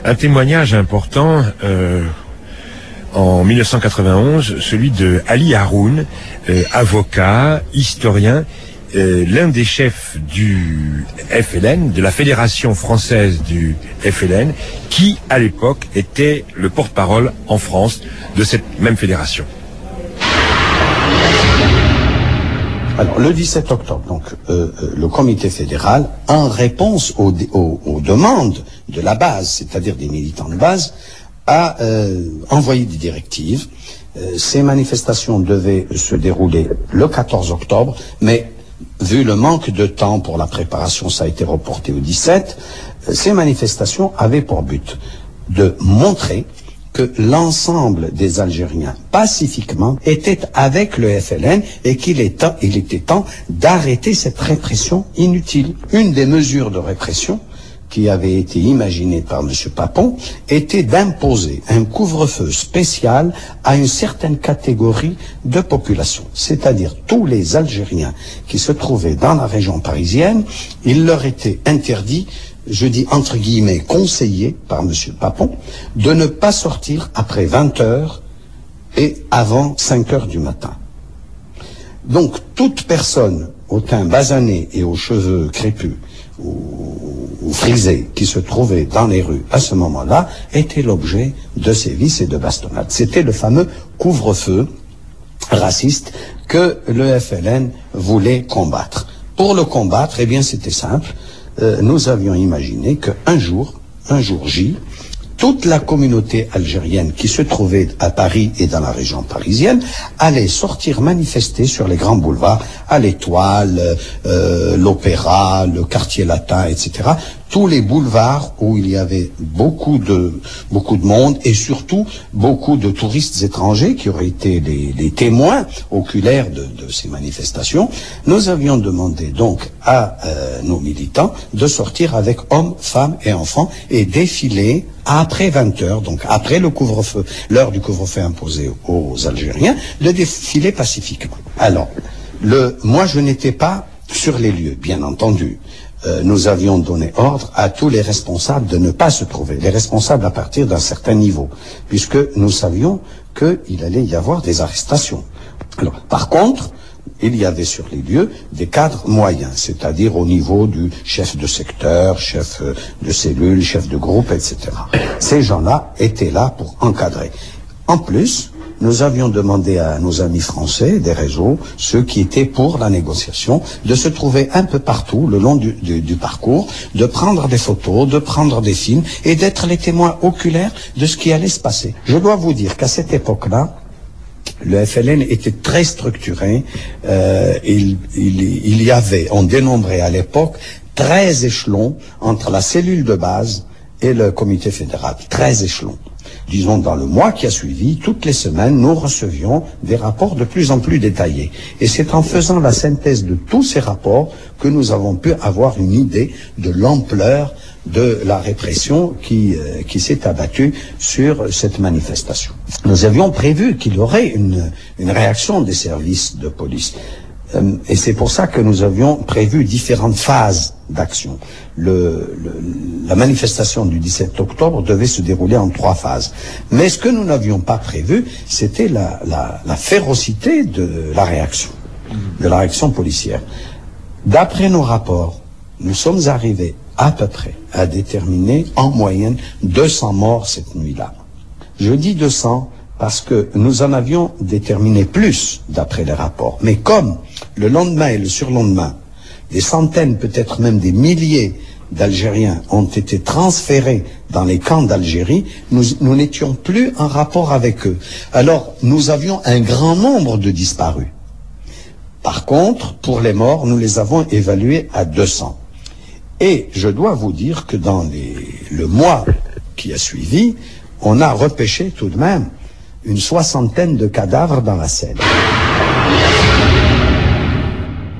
Un témoignage important en 1991, celui de Ali Haroun, avocat, historien, l'un des chefs du FLN, de la Fédération française du FLN, qui à l'époque était le porte-parole en France de cette même fédération. Alors, le 17 octobre, donc, le comité fédéral, en réponse aux demandes de la base, c'est-à-dire des militants de base, a envoyé des directives. Ces manifestations devaient se dérouler le 14 octobre, mais vu le manque de temps pour la préparation, ça a été reporté au 17. Ces manifestations avaient pour but de montrer que l'ensemble des Algériens, pacifiquement, étaient avec le FLN et il était temps d'arrêter cette répression inutile. Une des mesures de répression qui avait été imaginée par M. Papon était d'imposer un couvre-feu spécial à une certaine catégorie de population, c'est-à-dire tous les Algériens qui se trouvaient dans la région parisienne. Il leur était interdit, je dis entre guillemets conseillé par M. Papon, de ne pas sortir après 20 heures et avant 5 heures du matin. Donc toute personne au teint basané et aux cheveux crépus ou frisés qui se trouvait dans les rues à ce moment-là était l'objet de sévices et de bastonnades. C'était le fameux couvre-feu raciste que le FLN voulait combattre. Pour le combattre, eh bien c'était simple. Nous avions imaginé qu'un jour J, toute la communauté algérienne qui se trouvait à Paris et dans la région parisienne allait sortir manifester sur les grands boulevards, à l'Étoile, l'Opéra, le Quartier Latin, etc. Tous les boulevards où il y avait beaucoup de monde et surtout beaucoup de touristes étrangers qui auraient été les témoins oculaires de ces manifestations. Nous avions demandé donc à nos militants de sortir avec hommes, femmes et enfants et défiler après 20 heures, donc après le couvre-feu, l'heure du couvre-feu imposé aux Algériens, de défiler pacifiquement. Alors, moi je n'étais pas sur les lieux, bien entendu. Nous avions donné ordre à tous les responsables de ne pas se trouver, les responsables à partir d'un certain niveau, puisque nous savions qu'il allait y avoir des arrestations. Alors, par contre, il y avait sur les lieux des cadres moyens, c'est-à-dire au niveau du chef de secteur, chef de cellule, chef de groupe, etc. Ces gens-là étaient là pour encadrer. En plus, nous avions demandé à nos amis français des réseaux, ceux qui étaient pour la négociation, de se trouver un peu partout le long du parcours, de prendre des photos, de prendre des films et d'être les témoins oculaires de ce qui allait se passer. Je dois vous dire qu'à cette époque-là, le FLN était très structuré. Il y avait, on dénombrait à l'époque 13 échelons entre la cellule de base et le comité fédéral. 13 échelons. Disons, dans le mois qui a suivi, toutes les semaines, nous recevions des rapports de plus en plus détaillés. Et c'est en faisant la synthèse de tous ces rapports que nous avons pu avoir une idée de l'ampleur de la répression qui s'est abattue sur cette manifestation. Nous avions prévu qu'il y aurait une réaction des services de police. Et c'est pour ça que nous avions prévu différentes phases d'action. La manifestation du 17 octobre devait se dérouler en 3 phases. Mais ce que nous n'avions pas prévu, c'était la férocité de la réaction policière. D'après nos rapports, nous sommes arrivés à peu près à déterminer en moyenne 200 morts cette nuit-là. Je dis 200 parce que nous en avions déterminé plus d'après les rapports. Mais comme le lendemain et le surlendemain, des centaines, peut-être même des milliers d'Algériens ont été transférés dans les camps d'Algérie, nous n'étions plus en rapport avec eux. Alors, nous avions un grand nombre de disparus. Par contre, pour les morts, nous les avons évalués à 200. Et je dois vous dire que dans le mois qui a suivi, on a repêché tout de même une 60aine de cadavres dans la Seine.